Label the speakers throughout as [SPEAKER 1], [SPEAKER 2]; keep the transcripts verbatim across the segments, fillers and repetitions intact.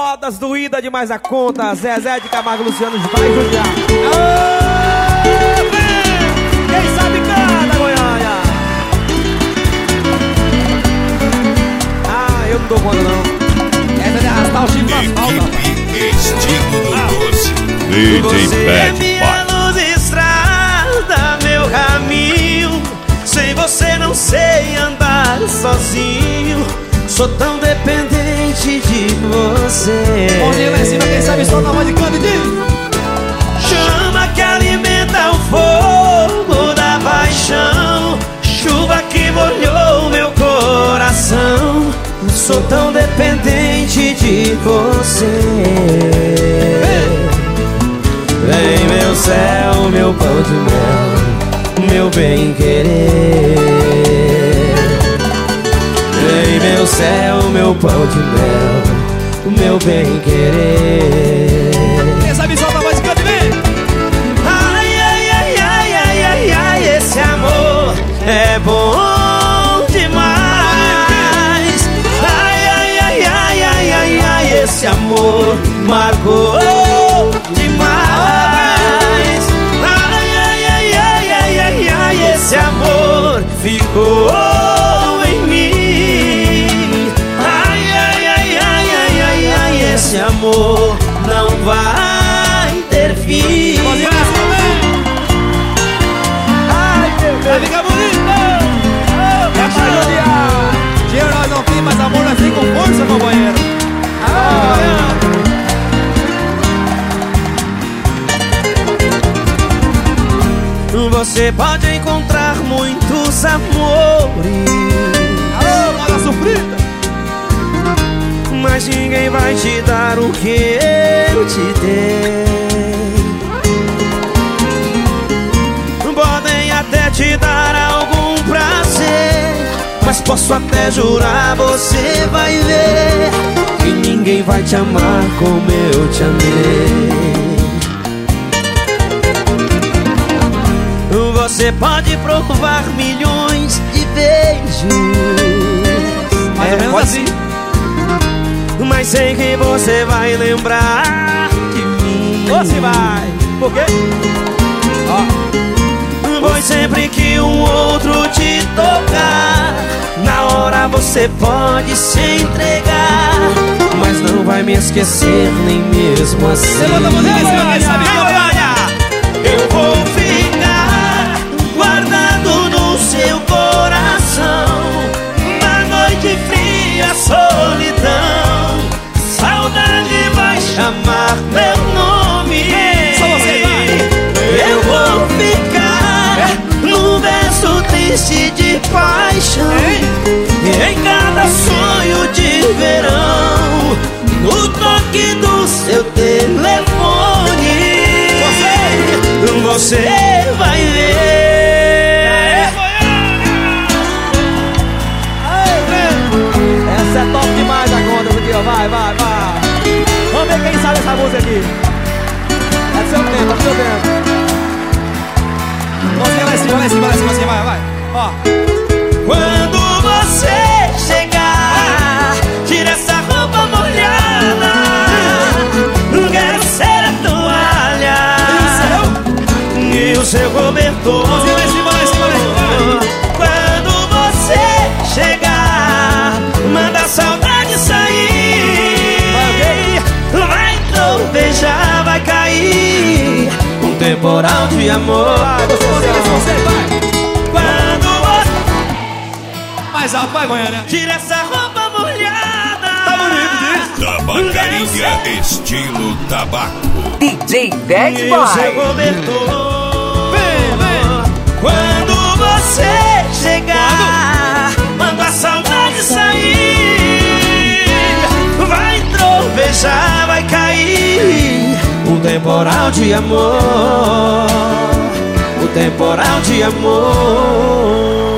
[SPEAKER 1] Modas doída demais a conta. Zezé de Camargo, Luciano vai judiar. Quem sabe canta, Goiânia. Ah, eu não dou conta não. Essa é de arrastar o chifre na falta.
[SPEAKER 2] Estilo do doce D J Bad Boy.
[SPEAKER 3] Luz estrada meu caminho. Sem você não sei andar sozinho. Sou tão dependente de você.
[SPEAKER 1] Onde lá em cima, quem sabe solta a voz de canto e diz:
[SPEAKER 3] chama que alimenta o fogo da paixão. Chuva que molhou meu coração. Sou tão dependente de você. Vem meu céu, meu pão de mel, meu bem querer. Vem meu céu, meu pão de mel, meu bem querer.
[SPEAKER 1] Quem sabe solta a voz de canto e vem.
[SPEAKER 3] Ai, ai, ai, ai, ai, ai, ai, esse amor é bom demais. Ai, ai, ai, ai, ai, ai, ai, esse amor marcou demais. Ai, ai, ai, ai, ai, ai, ai, esse amor ficou em mim. Ai, ai, ai, ai, ai, ai, ai, esse amor não vai ter fim.
[SPEAKER 1] Ai, meu Deus, vai ficar bonito. É pra judiar. Dinheiro nós não tem, mas amor nós tem com força, companheiro. Ah,
[SPEAKER 3] você pode encontrar muitos amores.
[SPEAKER 1] alô, moda sofrida.
[SPEAKER 3] Mas ninguém vai te dar o que eu te dei. Podem até te dar algum prazer, mas posso até jurar, você vai ver que ninguém vai te amar como eu te amei. Você pode provar milhões de beijos,
[SPEAKER 1] Mais ou menos
[SPEAKER 3] pode
[SPEAKER 1] assim.
[SPEAKER 3] mas sei que você vai lembrar de mim.
[SPEAKER 1] Você vai. Por quê?
[SPEAKER 3] Pois sempre que um outro te tocar, na hora você pode se entregar, mas não vai me esquecer nem mesmo assim.
[SPEAKER 1] Levanta a mãozinha, quem sabe
[SPEAKER 3] Olha, eu vou ficar guardado no seu coração, na noite fria, solidão. Saudade vai chamar meu nome.
[SPEAKER 1] Só você vai.
[SPEAKER 3] Eu vou ficar num verso triste de paixão, em cada sonho de verão, no toque do seu telefone. Você, você vai ver.
[SPEAKER 1] Essa é top demais a conta aqui, ó. Vai, vai, vai. Vamos ver quem sabe essa música aqui. É do seu tempo, é do seu tempo. Mãozinha lá em cima, lá em cima, lá em cima, assim, vai, vai. Ó.
[SPEAKER 3] Quando você chegar, tira essa roupa molhada. Quero ser a toalha e o seu cobertor.
[SPEAKER 1] Mãozinha lá em cima, lá em cima, lá em cima.
[SPEAKER 3] Quando você chegar, manda a saudade sair. Vai tropejar, vai cair um temporal de amor.
[SPEAKER 1] Vai, você, você, você, vai.
[SPEAKER 3] Quando você
[SPEAKER 1] Mais alto, vai, Goiânia.
[SPEAKER 3] tira essa roupa molhada.
[SPEAKER 1] Tá bonito disso.
[SPEAKER 2] Tabacaria estilo tabaco.
[SPEAKER 4] D J Bad
[SPEAKER 3] E o seu
[SPEAKER 4] Boy.
[SPEAKER 3] cobertor.
[SPEAKER 1] Vem, vem.
[SPEAKER 3] Quando você chegar, manda a saudade sair. Vai tropejar, vai cair um temporal de amor. O temporal de amor.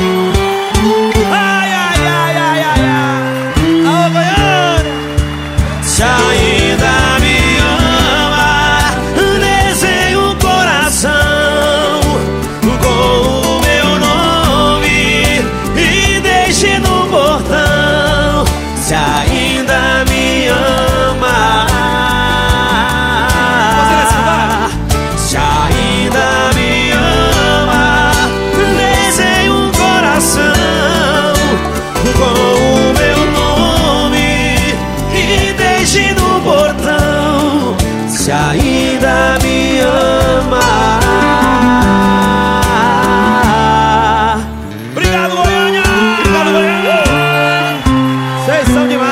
[SPEAKER 3] Ai, ai, ai, ai, ai, ai. Alô, Goiânia. Se ainda me ama, desenhe um coração com o meu nome e deixe no portão. Se ainda me ama, se ainda me ama.
[SPEAKER 1] Obrigado, Goiânia! Obrigado, Goiânia! Vocês são demais!